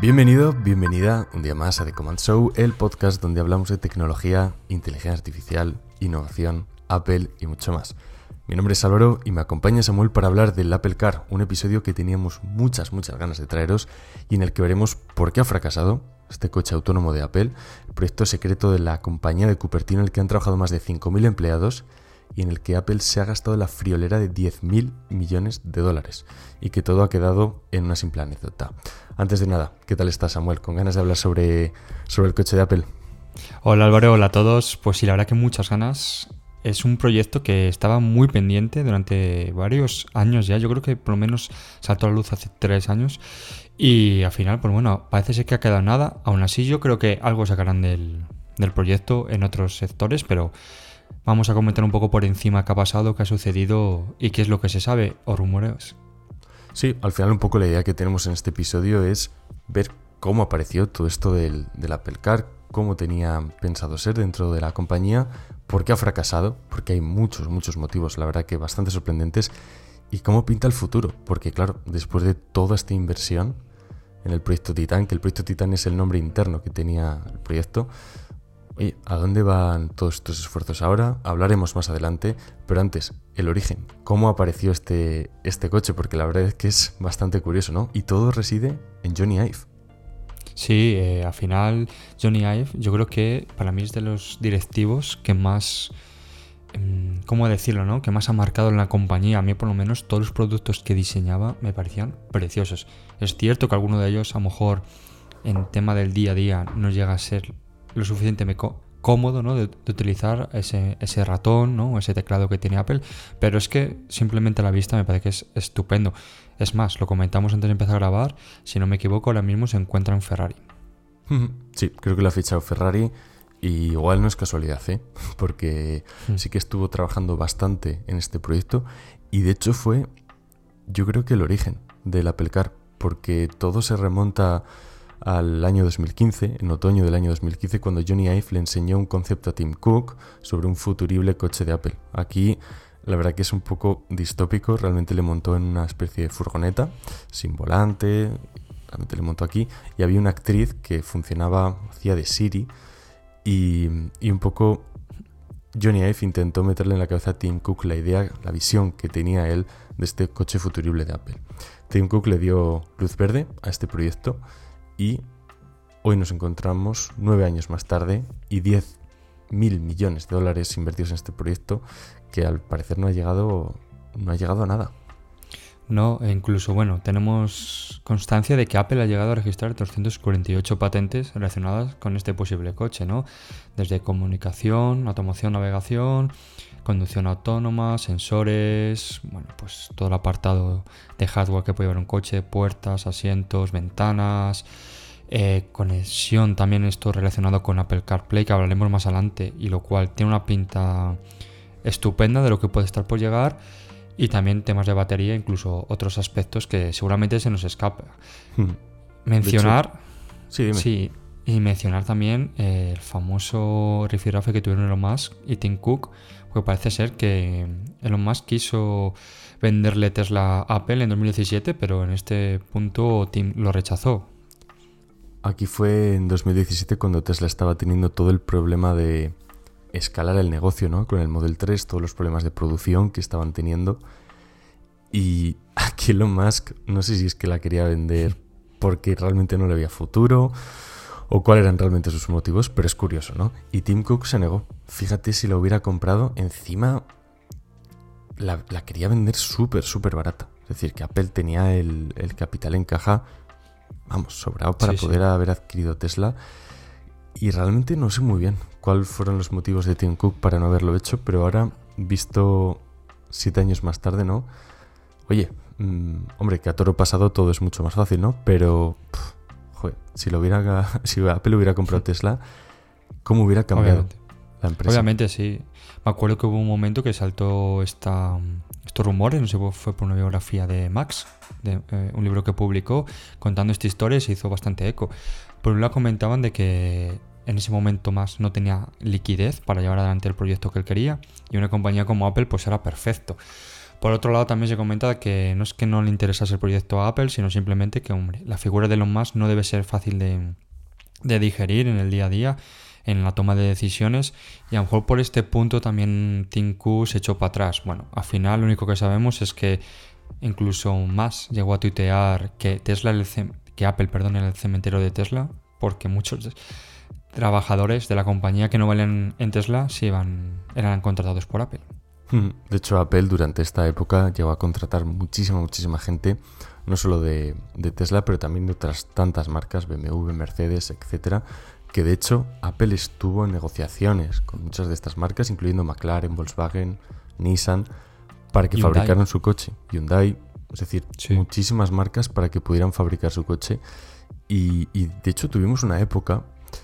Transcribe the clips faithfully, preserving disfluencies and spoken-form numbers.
Bienvenido, bienvenida un día más a The Command Show, el podcast donde hablamos de tecnología, inteligencia artificial, innovación, Apple y mucho más. Mi nombre es Álvaro y me acompaña Samuel para hablar del Apple Car, un episodio que teníamos muchas, muchas ganas de traeros y en el que veremos por qué ha fracasado este coche autónomo de Apple, el proyecto secreto de la compañía de Cupertino en el que han trabajado más de cinco mil empleados y en el que Apple se ha gastado la friolera de diez mil millones de dólares y que todo ha quedado en una simple anécdota. Antes de nada, ¿qué tal estás, Samuel? ¿Con ganas de hablar sobre, sobre el coche de Apple? Hola Álvaro, hola a todos. Pues sí, la verdad que muchas ganas. Es un proyecto que estaba muy pendiente durante varios años ya. Yo creo que por lo menos saltó a la luz hace tres años. Y al final, pues bueno, parece ser que ha quedado nada. Aún así yo creo que algo sacarán del, del proyecto en otros sectores, pero vamos a comentar un poco por encima qué ha pasado, qué ha sucedido y qué es lo que se sabe o rumores. Sí, al final un poco la idea que tenemos en este episodio es ver cómo apareció todo esto del, del Apple Car, cómo tenía pensado ser dentro de la compañía, por qué ha fracasado, porque hay muchos, muchos motivos, la verdad que bastante sorprendentes, y cómo pinta el futuro, porque claro, después de toda esta inversión en el proyecto Titan, que el proyecto Titan es el nombre interno que tenía el proyecto, oye, ¿a dónde van todos estos esfuerzos ahora? Hablaremos más adelante, pero antes, el origen, cómo apareció este, este coche, porque la verdad es que es bastante curioso, ¿no? Y todo reside en Jony Ive. Sí, eh, al final Jony Ive yo creo que para mí es de los directivos que más, eh, ¿cómo decirlo, no? Que más ha marcado en la compañía. A mí por lo menos todos los productos que diseñaba me parecían preciosos. Es cierto que alguno de ellos a lo mejor en tema del día a día no llega a ser lo suficientemente cómodo, ¿no? de, de utilizar ese, ese ratón, ¿no? Ese teclado que tiene Apple, pero es que simplemente a la vista me parece que es estupendo. Es más, lo comentamos antes de empezar a grabar, si no me equivoco ahora mismo se encuentra en Ferrari. Sí, creo que lo ha fichado Ferrari y igual no es casualidad, ¿eh? Porque mm. sí que estuvo trabajando bastante en este proyecto y de hecho fue, yo creo que el origen del Apple Car, porque todo se remonta al año dos mil quince, en otoño del año dos mil quince, cuando Jony Ive le enseñó un concepto a Tim Cook sobre un futurible coche de Apple. Aquí la verdad que es un poco distópico, realmente le montó en una especie de furgoneta sin volante, realmente le montó aquí y había una actriz que funcionaba, hacía de Siri y, y un poco Jony Ive intentó meterle en la cabeza a Tim Cook la idea, la visión que tenía él de este coche futurible de Apple. Tim Cook le dio luz verde a este proyecto y hoy nos encontramos nueve años más tarde y diez mil millones de dólares invertidos en este proyecto que al parecer no ha llegado, no ha llegado a nada. No, e incluso, bueno, tenemos constancia de que Apple ha llegado a registrar trescientas cuarenta y ocho patentes relacionadas con este posible coche, ¿no? Desde comunicación, automoción, navegación, conducción autónoma, sensores, bueno, pues todo el apartado de hardware que puede llevar un coche, puertas, asientos, ventanas, eh, conexión, también esto relacionado con Apple CarPlay, que hablaremos más adelante, y lo cual tiene una pinta estupenda de lo que puede estar por llegar. Y también temas de batería, incluso otros aspectos que seguramente se nos escapa. Hmm. Mencionar... Hecho, sí, dime. Sí, y mencionar también eh, el famoso rifirrafe que tuvieron Elon Musk y Tim Cook, porque parece ser que Elon Musk quiso venderle Tesla a Apple en dos mil diecisiete, pero en este punto Tim lo rechazó. Aquí fue en dos mil diecisiete cuando Tesla estaba teniendo todo el problema de escalar el negocio, ¿no? Con el Model tres, todos los problemas de producción que estaban teniendo. Y aquí Elon Musk, no sé si es que la quería vender porque realmente no le había futuro o cuáles eran realmente sus motivos, pero es curioso, ¿no? Y Tim Cook se negó. Fíjate si la hubiera comprado, encima la, la quería vender súper, súper barata. Es decir, que Apple tenía el, el capital en caja, vamos, sobrado para sí, poder sí. haber adquirido Tesla. Y realmente no sé muy bien cuáles fueron los motivos de Tim Cook para no haberlo hecho, pero ahora, visto siete años más tarde, ¿no? Oye, mmm, hombre, que a toro pasado todo es mucho más fácil, ¿no? Pero, pff, joder, si lo hubiera, si Apple hubiera comprado Tesla, ¿cómo hubiera cambiado Obviamente. la empresa? Obviamente, sí. Me acuerdo que hubo un momento que saltó esta, estos rumores, no sé si fue por una biografía de Max, de eh, un libro que publicó, contando esta historia y se hizo bastante eco. Por un lado comentaban de que en ese momento más no tenía liquidez para llevar adelante el proyecto que él quería y una compañía como Apple pues era perfecto. Por otro lado, también se comenta que no es que no le interesase el proyecto a Apple, sino simplemente que, hombre, la figura de Elon Musk no debe ser fácil de, de digerir en el día a día, en la toma de decisiones, y a lo mejor por este punto también Tim Cook se echó para atrás. Bueno, al final lo único que sabemos es que incluso Musk llegó a tuitear que Tesla, el ce- que Apple, perdón, era el cementerio de Tesla, porque muchos trabajadores de la compañía que no valen en Tesla se iban, eran contratados por Apple. De hecho, Apple durante esta época llegó a contratar muchísima, muchísima gente, no solo de, de Tesla, pero también de otras tantas marcas, B M W, Mercedes, etcétera, que de hecho Apple estuvo en negociaciones con muchas de estas marcas, incluyendo McLaren, Volkswagen, Nissan, para que Hyundai. fabricaran su coche. Hyundai, es decir, Sí. muchísimas marcas para que pudieran fabricar su coche. Y, y de hecho tuvimos una época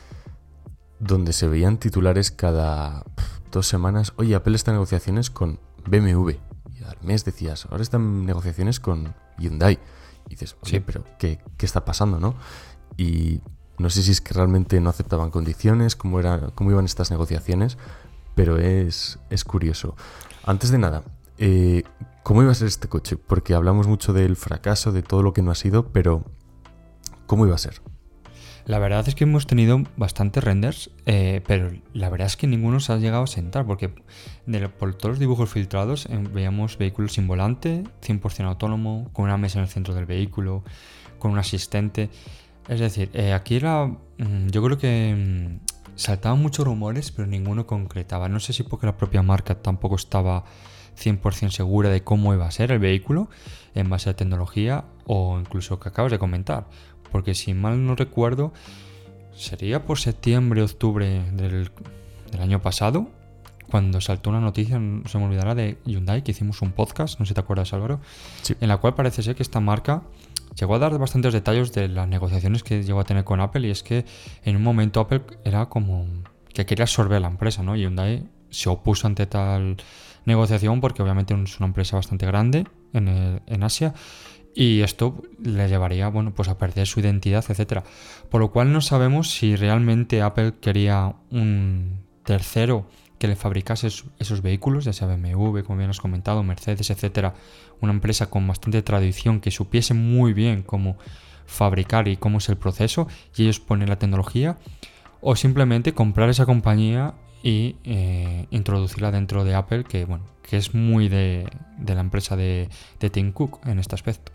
donde se veían titulares cada pf, dos semanas. Oye, Apple está en negociaciones con B M W. Y al mes decías, ahora están en negociaciones con Hyundai. Y dices, oye, Sí. pero ¿qué, qué está pasando, no? Y no sé si es que realmente no aceptaban condiciones, cómo, era, cómo iban estas negociaciones, pero es, es curioso. Antes de nada, eh, ¿cómo iba a ser este coche? Porque hablamos mucho del fracaso, de todo lo que no ha sido, pero ¿cómo iba a ser? La verdad es que hemos tenido bastantes renders, eh, pero la verdad es que ninguno se ha llegado a sentar, porque de, por todos los dibujos filtrados eh, veíamos vehículos sin volante, cien por ciento autónomo, con una mesa en el centro del vehículo, con un asistente. Es decir, eh, aquí era, mm, yo creo que mm, saltaban muchos rumores, pero ninguno concretaba. No sé si porque la propia marca tampoco estaba cien por ciento segura de cómo iba a ser el vehículo en base a tecnología o incluso que acabas de comentar. Porque si mal no recuerdo, sería por septiembre, octubre del, del año pasado, cuando saltó una noticia, no se me olvidará, de Hyundai, que hicimos un podcast, no sé si te acuerdas, Álvaro, Sí. en la cual parece ser que esta marca llegó a dar bastantes detalles de las negociaciones que llegó a tener con Apple, y es que en un momento Apple era como que quería absorber la empresa, ¿no? Y Hyundai se opuso ante tal negociación porque obviamente es una empresa bastante grande en, el- en Asia, y esto le llevaría, bueno, pues a perder su identidad, etcétera. Por lo cual no sabemos si realmente Apple quería un tercero que le fabricase es- esos vehículos, ya sea B M W, como bien has comentado, Mercedes, etcétera. Una empresa con bastante tradición que supiese muy bien cómo fabricar y cómo es el proceso, y ellos ponen la tecnología, o simplemente comprar esa compañía y eh, introducirla dentro de Apple, que bueno, que es muy de, de la empresa de, de Tim Cook en este aspecto.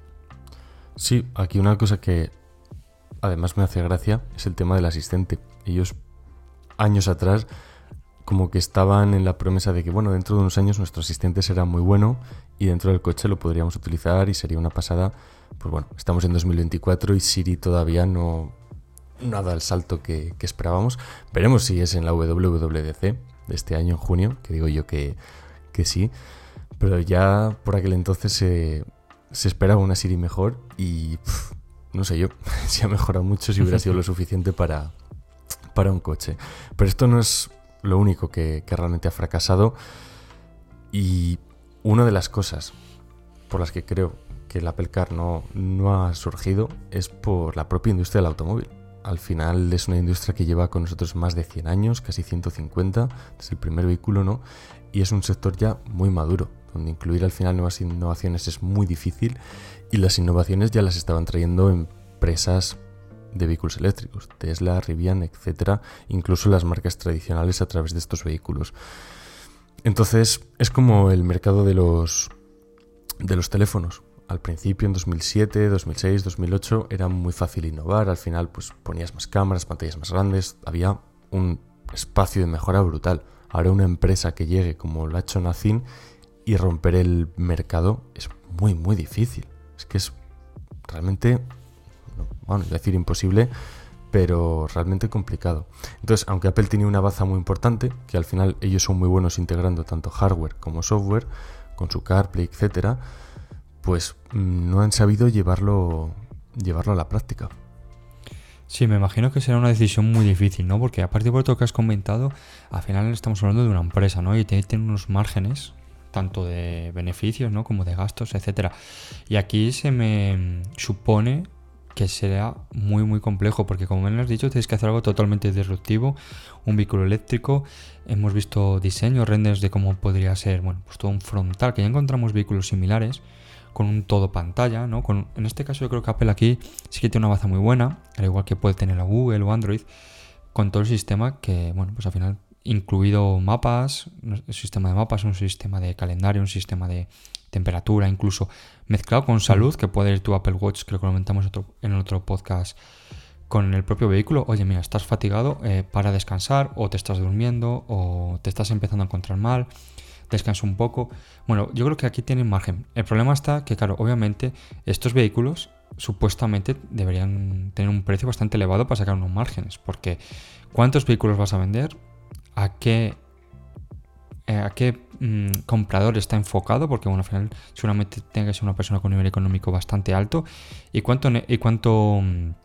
Sí, aquí una cosa que además me hace gracia es el tema del asistente. Ellos años atrás como que estaban en la promesa de que, bueno, dentro de unos años nuestro asistente será muy bueno y dentro del coche lo podríamos utilizar y sería una pasada. Pues bueno, estamos en dos mil veinticuatro y Siri todavía no, no ha dado el salto que, que esperábamos. Veremos si es en la W W D C de este año, en junio, que digo yo que, que sí. Pero ya por aquel entonces se, se esperaba una Siri mejor y pff, no sé yo si ha mejorado mucho, si hubiera sido lo suficiente para, para un coche. Pero esto no es lo único que, que realmente ha fracasado, y una de las cosas por las que creo que el Apple Car no, no ha surgido es por la propia industria del automóvil. Al final es una industria que lleva con nosotros más de cien años, casi ciento cincuenta, desde el primer vehículo, ¿no? Y es un sector ya muy maduro, donde incluir al final nuevas innovaciones es muy difícil, y las innovaciones ya las estaban trayendo empresas de vehículos eléctricos, Tesla, Rivian, etcétera, incluso las marcas tradicionales a través de estos vehículos. Entonces es como el mercado de los de los teléfonos. Al principio, en dos mil siete, dos mil seis, dos mil ocho, era muy fácil innovar. Al final, pues ponías más cámaras, pantallas más grandes, había un espacio de mejora brutal. Ahora una empresa que llegue como lo ha hecho Nothing y romper el mercado es muy, muy difícil. Es que es realmente, bueno, iba a decir imposible, pero realmente complicado. Entonces, aunque Apple tiene una baza muy importante, que al final ellos son muy buenos integrando tanto hardware como software, con su CarPlay, etcétera, pues no han sabido llevarlo, llevarlo a la práctica. Sí, me imagino que será una decisión muy difícil, ¿no? Porque aparte de lo que has comentado, al final estamos hablando de una empresa, ¿no? Y tiene, tiene unos márgenes, tanto de beneficios, ¿no? Como de gastos, etcétera. Y aquí se me supone que será muy muy complejo, porque como me has dicho, tienes que hacer algo totalmente disruptivo, un vehículo eléctrico. Hemos visto diseños, renders de cómo podría ser, bueno, pues todo un frontal, que ya encontramos vehículos similares con un todo pantalla, ¿no? Con, en este caso yo creo que Apple aquí sí que tiene una baza muy buena, al igual que puede tener a Google o Android, con todo el sistema que, bueno, pues al final incluido mapas, un sistema de mapas, un sistema de calendario, un sistema de temperatura, incluso mezclado con salud, que puede ir tu Apple Watch, creo que lo comentamos otro, en otro podcast, con el propio vehículo. Oye, mira, estás fatigado, eh, para descansar, o te estás durmiendo, o te estás empezando a encontrar mal, descansa un poco. Bueno, yo creo que aquí tienen margen. El problema está que, claro, obviamente estos vehículos supuestamente deberían tener un precio bastante elevado para sacar unos márgenes, porque ¿cuántos vehículos vas a vender? ¿A qué a qué mmm, comprador está enfocado? Porque bueno, al final seguramente tenga que ser una persona con un nivel económico bastante alto. ¿Y cuánto y cuánto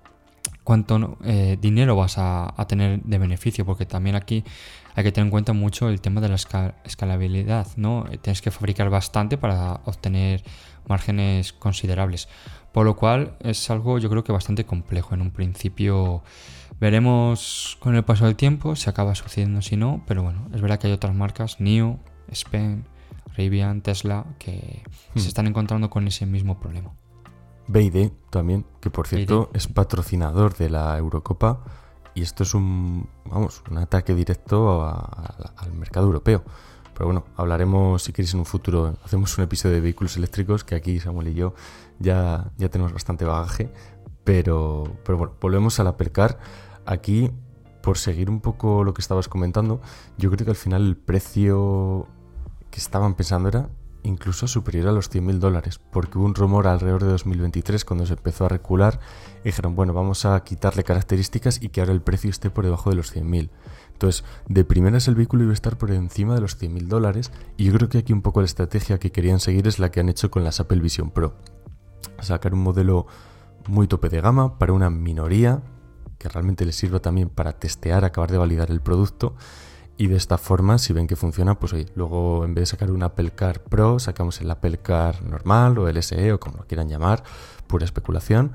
cuánto eh, dinero vas a, a tener de beneficio? Porque también aquí hay que tener en cuenta mucho el tema de la escal- escalabilidad, ¿no? Tienes que fabricar bastante para obtener márgenes considerables. Por lo cual es algo, yo creo que bastante complejo en un principio. Veremos con el paso del tiempo si acaba sucediendo, si no, pero bueno, es verdad que hay otras marcas, N I O, Spen, Rivian, Tesla, que hmm. se están encontrando con ese mismo problema. B Y D también, que por cierto B Y D es patrocinador de la Eurocopa, y esto es un, vamos, un ataque directo a, a, al mercado europeo. Pero bueno, hablaremos, si queréis, en un futuro, hacemos un episodio de vehículos eléctricos, que aquí Samuel y yo ya, ya tenemos bastante bagaje, pero, pero bueno, volvemos al Apple Car. Aquí, por seguir un poco lo que estabas comentando, yo creo que al final el precio que estaban pensando era incluso superior a los cien mil dólares, porque hubo un rumor alrededor de dos mil veintitrés cuando se empezó a recular y dijeron, bueno, vamos a quitarle características y que ahora el precio esté por debajo de los cien mil. Entonces, de primeras el vehículo iba a estar por encima de los cien mil dólares, y yo creo que aquí un poco la estrategia que querían seguir es la que han hecho con las Apple Vision Pro. Sacar un modelo muy tope de gama para una minoría, que realmente les sirva también para testear, acabar de validar el producto, y de esta forma, si ven que funciona, pues oye, luego en vez de sacar un Apple Car Pro, sacamos el Apple Car normal o el S E o como lo quieran llamar, pura especulación,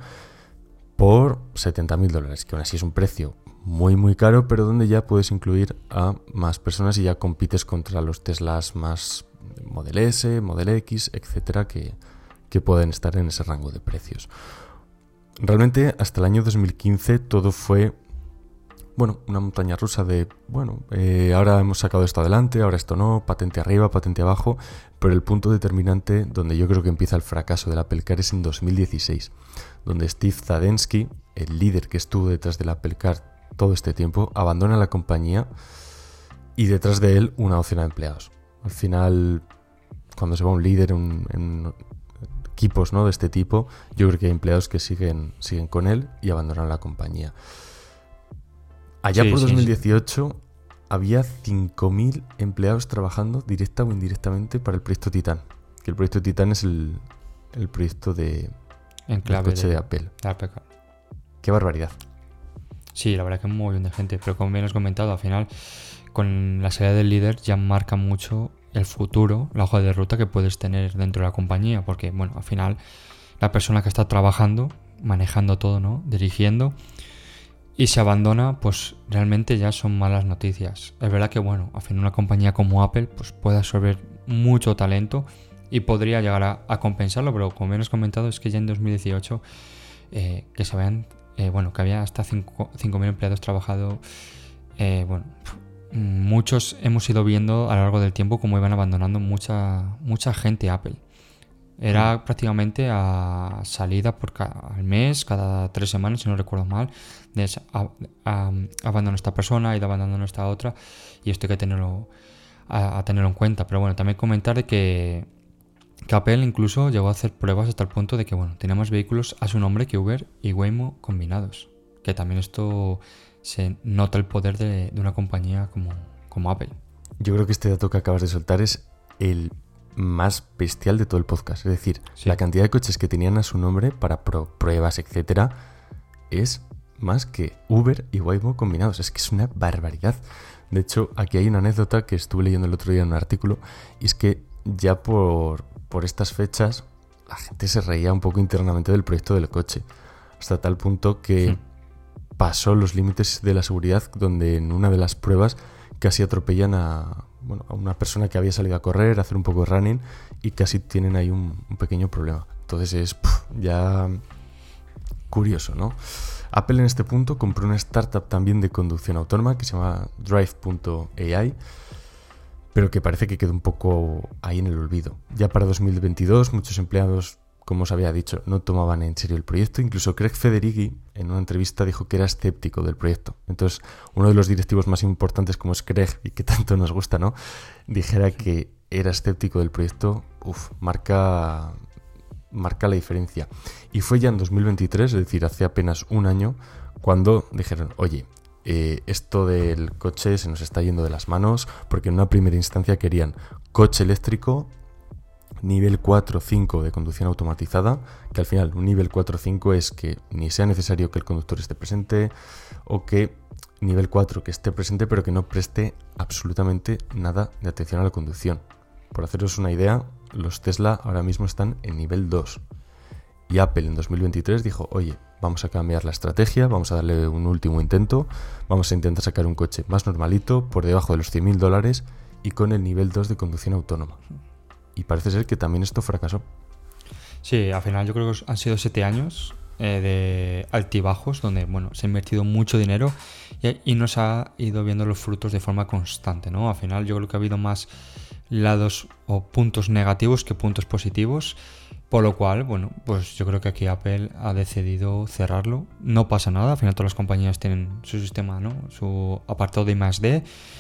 por setenta mil dólares, que aún así es un precio muy muy caro, pero donde ya puedes incluir a más personas y ya compites contra los Teslas más Model S, Model X, etcétera, que, que pueden estar en ese rango de precios. Realmente hasta el año dos mil quince todo fue, bueno, una montaña rusa de, bueno, eh, ahora hemos sacado esto adelante, ahora esto no, patente arriba, patente abajo, pero el punto determinante donde yo creo que empieza el fracaso del Apple Car es en dos mil dieciséis, donde Steve Zadensky, el líder que estuvo detrás del Apple Car todo este tiempo, abandona la compañía y detrás de él una docena de empleados. Al final, cuando se va un líder en, en equipos, ¿no?, de este tipo, yo creo que hay empleados que siguen, siguen con él y abandonan la compañía. Allá sí, por sí, dos mil dieciocho sí. había cinco mil empleados trabajando directa o indirectamente para el proyecto Titan. Que el proyecto Titan es el, el proyecto de en clave coche de, de Apple. de Apple. Qué barbaridad. Sí, la verdad que es muy bien de gente. Pero como bien has comentado, al final, con la salida del líder ya marca mucho el futuro, la hoja de ruta que puedes tener dentro de la compañía. Porque, bueno, al final, la persona que está trabajando, manejando todo, ¿no?, dirigiendo, y se abandona, pues realmente ya son malas noticias. Es verdad que, bueno, al final una compañía como Apple pues puede absorber mucho talento y podría llegar a, a compensarlo, pero como bien has comentado, es que ya en dos mil dieciocho eh, que se vean, eh, bueno, que había hasta cinco mil empleados trabajado, eh, bueno, muchos hemos ido viendo a lo largo del tiempo cómo iban abandonando mucha, mucha gente Apple. Era prácticamente a salida por cada, al mes, cada tres semanas, si no recuerdo mal, de a, a, abandono esta persona y de abandono esta otra, y esto hay que tenerlo a, a tenerlo en cuenta. Pero bueno, también comentar de que, que Apple incluso llegó a hacer pruebas hasta el punto de que, bueno, tenía más vehículos a su nombre que Uber y Waymo combinados, que también esto se nota el poder de, de una compañía como, como Apple. Yo creo que este dato que acabas de soltar es el más bestial de todo el podcast. Es decir, sí, la cantidad de coches que tenían a su nombre para pro- pruebas, etcétera, es más que Uber y Waymo combinados. Es que es una barbaridad. De hecho, aquí hay una anécdota que estuve leyendo el otro día en un artículo, y es que ya por, por estas fechas la gente se reía un poco internamente del proyecto del coche. hasta tal punto que sí. pasó los límites de la seguridad, donde en una de las pruebas casi atropellan a, bueno, a una persona que había salido a correr, a hacer un poco de running, y casi tienen ahí un, un pequeño problema. Entonces es puf, ya curioso, ¿no? Apple en este punto compró una startup también de conducción autónoma que se llama Drive punto A I, pero que parece que quedó un poco ahí en el olvido. Ya para dos mil veintidós muchos empleados, como os había dicho, no tomaban en serio el proyecto. Incluso Craig Federighi en una entrevista dijo que era escéptico del proyecto. Entonces, uno de los directivos más importantes, como es Craig y que tanto nos gusta, ¿no?, dijera que era escéptico del proyecto, uf, marca, marca la diferencia. Y fue ya en dos mil veintitrés, es decir, hace apenas un año, cuando dijeron, oye, eh, esto del coche se nos está yendo de las manos, porque en una primera instancia querían coche eléctrico, nivel cuatro o cinco de conducción automatizada, que al final un nivel cuatro o cinco es que ni sea necesario que el conductor esté presente, o que nivel cuatro que esté presente pero que no preste absolutamente nada de atención a la conducción. Por haceros una idea, los Tesla ahora mismo están en nivel dos. Y Apple en dos mil veintitrés dijo, oye, vamos a cambiar la estrategia, vamos a darle un último intento, vamos a intentar sacar un coche más normalito, por debajo de los cien mil dólares y con el nivel dos de conducción autónoma. Y parece ser que también esto fracasó. Sí, al final yo creo que han sido siete años eh, de altibajos donde, bueno, se ha invertido mucho dinero y, y nos ha ido viendo los frutos de forma constante, ¿no? Al final yo creo que ha habido más lados o puntos negativos que puntos positivos, por lo cual, bueno, pues yo creo que aquí Apple ha decidido cerrarlo. No pasa nada, al final todas las compañías tienen su sistema, ¿no?, su apartado de I más D,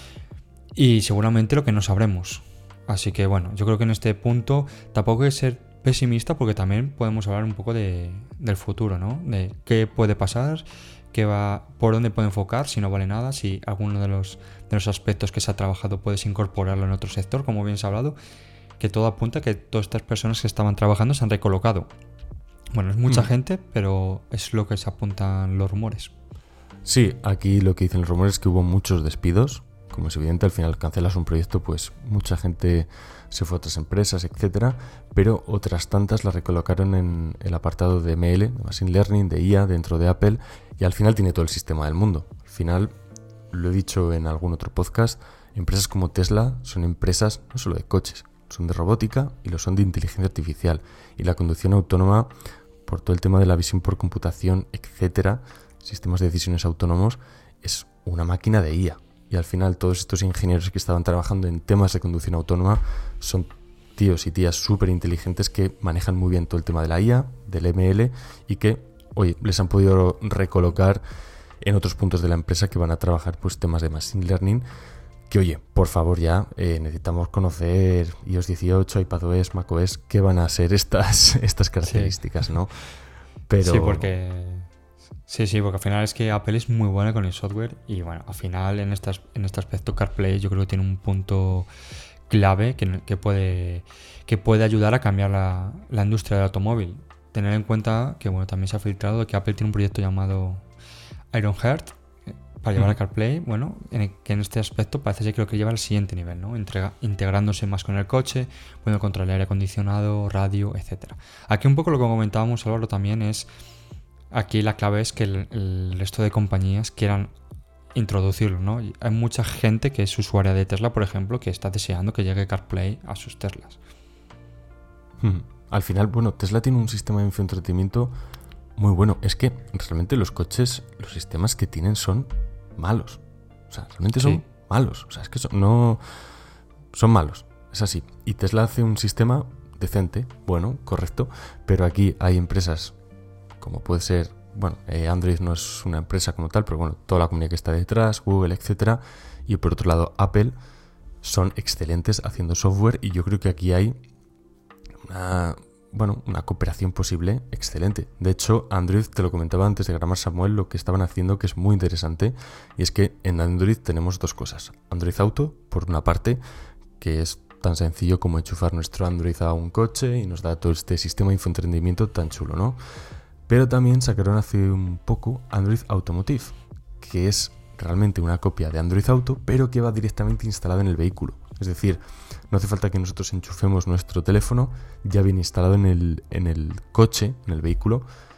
y seguramente lo que no sabremos. Así que bueno, yo creo que en este punto tampoco hay que ser pesimista, porque también podemos hablar un poco de, del futuro, ¿no? De qué puede pasar, qué va, por dónde puede enfocar, si no vale nada, si alguno de los, de los aspectos que se ha trabajado puedes incorporarlo en otro sector, como bien se ha hablado, que todo apunta a que todas estas personas que estaban trabajando se han recolocado. Bueno, es mucha mm. gente, pero es lo que se apuntan los rumores. Sí, aquí lo que dicen los rumores es que hubo muchos despidos. Como es evidente, al final cancelas un proyecto, pues mucha gente se fue a otras empresas, etcétera, pero otras tantas la recolocaron en el apartado de M L, de Machine Learning, de I A, dentro de Apple, y al final tiene todo el sistema del mundo. Al final, lo he dicho en algún otro podcast, empresas como Tesla son empresas no solo de coches, son de robótica y lo son de inteligencia artificial. Y la conducción autónoma, por todo el tema de la visión por computación, etcétera, sistemas de decisiones autónomos, es una máquina de I A. Y al final todos estos ingenieros que estaban trabajando en temas de conducción autónoma son tíos y tías súper inteligentes que manejan muy bien todo el tema de la I A, del M L, y que, oye, les han podido recolocar en otros puntos de la empresa que van a trabajar pues temas de Machine Learning, que, oye, por favor ya, eh, necesitamos conocer i O S dieciocho, iPadOS, macOS, qué van a ser estas, estas características, sí. ¿no? Pero... Sí, porque... Sí, sí, porque al final es que Apple es muy buena con el software y bueno, al final en, estas, en este aspecto CarPlay yo creo que tiene un punto clave que, que, puede, que puede ayudar a cambiar la, la industria del automóvil. Tener en cuenta que bueno, también se ha filtrado que Apple tiene un proyecto llamado Ironheart para llevar mm. a CarPlay, bueno, en el, que en este aspecto parece ser que lo que lleva al siguiente nivel, ¿no? Entrega, integrándose más con el coche, pudiendo controlar aire acondicionado, radio, etcétera. Aquí un poco lo que comentábamos, Álvaro, también es... Aquí la clave es que el, el resto de compañías quieran introducirlo, ¿no? Hay mucha gente que es usuaria de Tesla, por ejemplo, que está deseando que llegue CarPlay a sus Teslas. Hmm. Al final, bueno, Tesla tiene un sistema de infoentretenimiento muy bueno. Es que realmente los coches, los sistemas que tienen son malos. O sea, realmente son sí. malos. O sea, es que son, no... son malos. Es así. Y Tesla hace un sistema decente, bueno, correcto, pero aquí hay empresas... como puede ser, bueno, eh, Android no es una empresa como tal, pero bueno, toda la comunidad que está detrás, Google, etcétera, y por otro lado Apple, son excelentes haciendo software, y yo creo que aquí hay una, bueno, una cooperación posible excelente. De hecho, Android, te lo comentaba antes de grabar, Samuel, lo que estaban haciendo que es muy interesante, y es que en Android tenemos dos cosas. Android Auto, por una parte, que es tan sencillo como enchufar nuestro Android a un coche y nos da todo este sistema de infoentretenimiento tan chulo, ¿no? Pero también sacaron hace un poco Android Automotive, que es realmente una copia de Android Auto, pero que va directamente instalada en el vehículo. Es decir, no hace falta que nosotros enchufemos nuestro teléfono, ya viene instalado en el, en el coche, en el vehículo,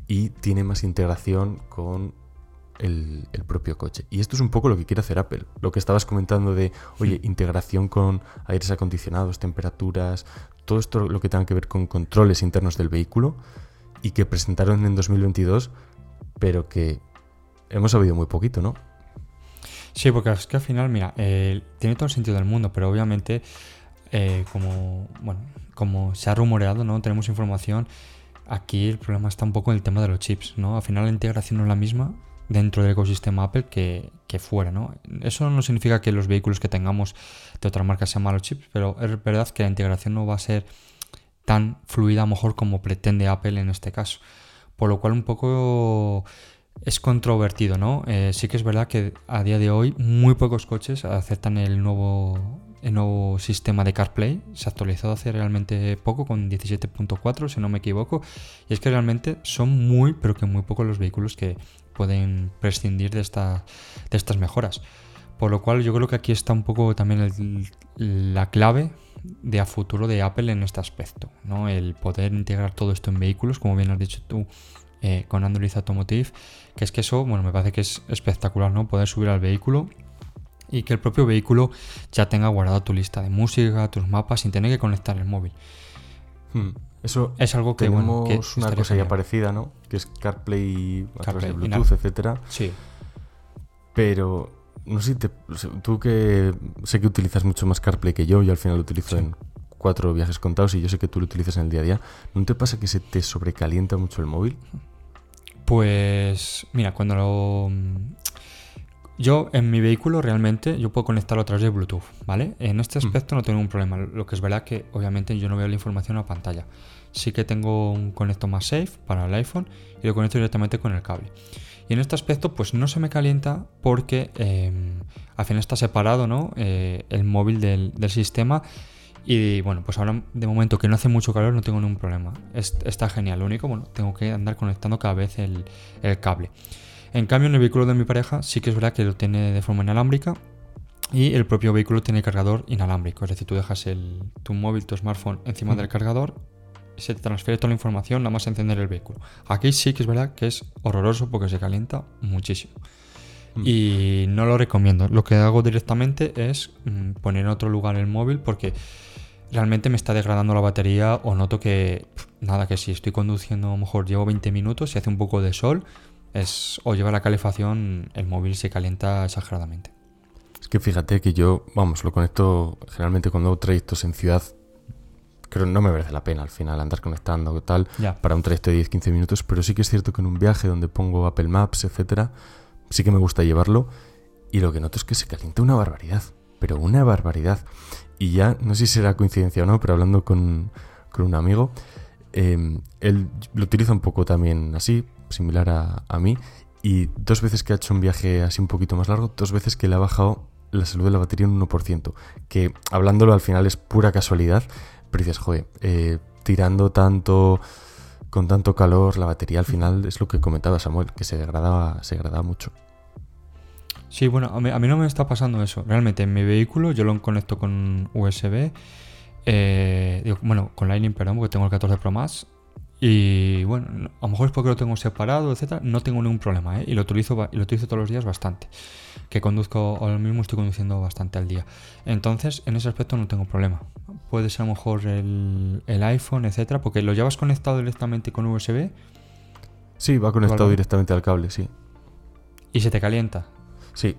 y tiene más integración con el, el propio coche. Y esto es un poco lo que quiere hacer Apple. Lo que estabas comentando de, oye, integración con aires acondicionados, temperaturas, todo esto lo que tenga que ver con controles internos del vehículo y que presentaron en dos mil veintidós, pero que hemos sabido muy poquito, ¿no? Sí, porque es que al final, mira, eh, tiene todo el sentido del mundo, pero obviamente, eh, como bueno, como se ha rumoreado, ¿no? Tenemos información. Aquí el problema está un poco en el tema de los chips, ¿no? Al final la integración no es la misma dentro del ecosistema Apple que, que fuera, ¿no? Eso no significa que los vehículos que tengamos de otras marcas sean malos chips, pero es verdad que la integración no va a ser tan fluida a lo mejor como pretende Apple en este caso. Por lo cual un poco es controvertido, ¿no? Eh, sí que es verdad que a día de hoy muy pocos coches aceptan el nuevo, el nuevo sistema de CarPlay. Se ha actualizado hace realmente poco con diecisiete punto cuatro, si no me equivoco. Y es que realmente son muy, pero que muy pocos los vehículos que pueden prescindir de, esta, de estas mejoras. Por lo cual yo creo que aquí está un poco también el, la clave de a futuro de Apple en este aspecto, ¿no? El poder integrar todo esto en vehículos, como bien has dicho tú, eh, con Android Automotive, que es que eso, bueno, me parece que es espectacular, ¿no? Poder subir al vehículo y que el propio vehículo ya tenga guardado tu lista de música, tus mapas, sin tener que conectar el móvil. Hmm. Eso es algo que, tenemos bueno, que una cosa ya parecida, ¿no? Que es CarPlay a través de Bluetooth, final. etcétera. Sí. Pero no sé si te, tú que sé que utilizas mucho más CarPlay que yo, yo al final lo utilizo sí. en cuatro viajes contados y yo sé que tú lo utilizas en el día a día. ¿No te pasa que se te sobrecalienta mucho el móvil? Pues mira, cuando lo... Yo en mi vehículo realmente yo puedo conectarlo a través de Bluetooth, ¿vale? En este aspecto mm. no tengo ningún problema. Lo que es verdad que obviamente yo no veo la información a pantalla. Sí que tengo un conector MagSafe para el iPhone y lo conecto directamente con el cable. Y en este aspecto pues no se me calienta porque eh, al final está separado, ¿no? Eh, el móvil del, del sistema. Y bueno, pues ahora de momento que no hace mucho calor no tengo ningún problema. Es, está genial. Lo único, bueno, tengo que andar conectando cada vez el, el cable. En cambio, en el vehículo de mi pareja sí que es verdad que lo tiene de forma inalámbrica y el propio vehículo tiene cargador inalámbrico. Es decir, tú dejas el, tu móvil, tu smartphone encima mm. del cargador y se te transfiere toda la información nada más encender el vehículo. Aquí sí que es verdad que es horroroso porque se calienta muchísimo. Mm. Y no lo recomiendo. Lo que hago directamente es mm, poner en otro lugar el móvil porque realmente me está degradando la batería o noto que, pff, nada, que si estoy conduciendo a lo mejor llevo veinte minutos y hace un poco de sol, es o lleva la calefacción, el móvil se calienta exageradamente. Es que fíjate que yo, vamos, lo conecto generalmente cuando hago trayectos en ciudad, creo que no me merece la pena al final andar conectando o tal, ya. Para un trayecto de diez a quince minutos, pero sí que es cierto que en un viaje donde pongo Apple Maps, etcétera, sí que me gusta llevarlo y lo que noto es que se calienta una barbaridad, pero una barbaridad. Y ya, no sé si será coincidencia o no, pero hablando con, con un amigo, eh, él lo utiliza un poco también así, similar a, a mí, y dos veces que ha hecho un viaje así un poquito más largo, dos veces que le ha bajado la salud de la batería un uno por ciento, que hablándolo al final es pura casualidad, pero dices, joder, eh, tirando tanto, con tanto calor, la batería al final es lo que comentaba Samuel, que se degradaba, se degradaba mucho. Sí, bueno, a mí, a mí no me está pasando eso. Realmente en mi vehículo yo lo conecto con U S B, eh, digo, bueno, con Lightning, perdón, porque tengo el catorce Pro Max. Y bueno, a lo mejor es porque lo tengo separado, etcétera. No tengo ningún problema, ¿eh? Y lo utilizo, y lo utilizo todos los días bastante. Que conduzco, ahora mismo estoy conduciendo bastante al día. Entonces, en ese aspecto no tengo problema. Puede ser a lo mejor el, el iPhone, etcétera, porque lo llevas conectado directamente con U S B. Sí, va conectado directamente al cable, sí. ¿Y se te calienta? Sí.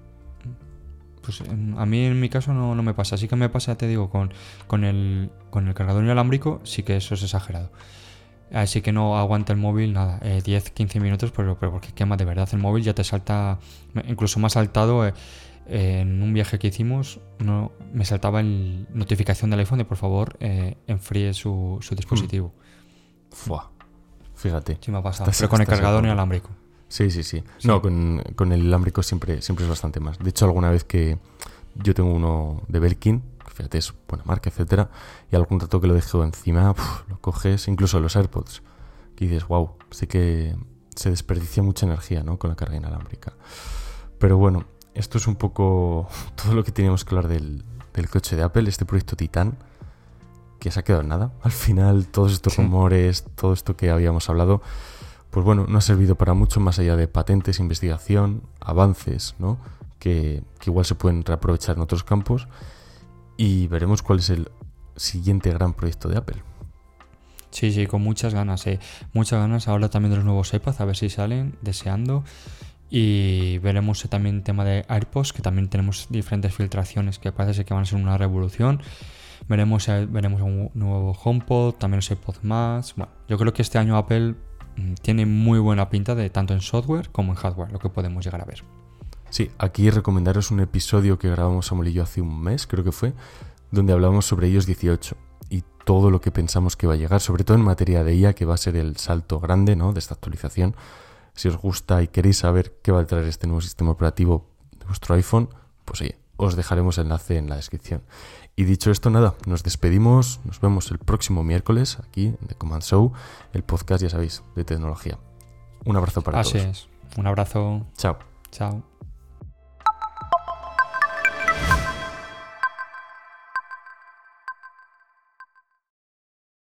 Pues a mí en mi caso no, no me pasa. Sí que me pasa, te digo, con, con, el, con el cargador inalámbrico, sí que eso es exagerado. Así que no aguanta el móvil nada, eh, diez a quince minutos, pero, pero porque quema de verdad el móvil, ya te salta, incluso me ha saltado, eh, eh, en un viaje que hicimos, no, me saltaba la notificación del iPhone de por favor eh, enfríe su, su dispositivo. Fua, fíjate. Sí me ha pasado, estás, pero con el cargador inalámbrico. Sí, sí, sí. sí. No, con, con el inalámbrico siempre, siempre es bastante más. De hecho, alguna vez que yo tengo uno de Belkin, fíjate, es buena marca, etcétera, y algún rato que lo dejo encima, uf, lo coges, incluso los AirPods, que dices, wow, sí que se desperdicia mucha energía, ¿no?, con la carga inalámbrica. Pero bueno, esto es un poco todo lo que teníamos que hablar del, del coche de Apple, este proyecto Titán, que se ha quedado en nada. Al final, todos estos sí. rumores, todo esto que habíamos hablado, pues bueno, no ha servido para mucho más allá de patentes, investigación, avances, ¿no? Que, que igual se pueden reaprovechar en otros campos, y veremos cuál es el siguiente gran proyecto de Apple. Sí, sí, con muchas ganas, eh. Muchas ganas ahora también de los nuevos iPads, a ver si salen, deseando. Y veremos también el tema de AirPods, que también tenemos diferentes filtraciones que parece que van a ser una revolución. Veremos, veremos un nuevo HomePod, también los AirPods más. Bueno, yo creo que este año Apple mmm, tiene muy buena pinta de tanto en software como en hardware, lo que podemos llegar a ver. Sí, aquí recomendaros un episodio que grabamos Samuel y yo hace un mes, creo que fue, donde hablamos sobre iOS dieciocho y todo lo que pensamos que va a llegar, sobre todo en materia de I A, que va a ser el salto grande, ¿no?, de esta actualización. Si os gusta y queréis saber qué va a traer este nuevo sistema operativo de vuestro iPhone, pues oye, os dejaremos el enlace en la descripción. Y dicho esto, nada, nos despedimos, nos vemos el próximo miércoles aquí en The Command Show, el podcast, ya sabéis, de tecnología. Un abrazo para Así todos. Así es, un abrazo. Chao. Chao.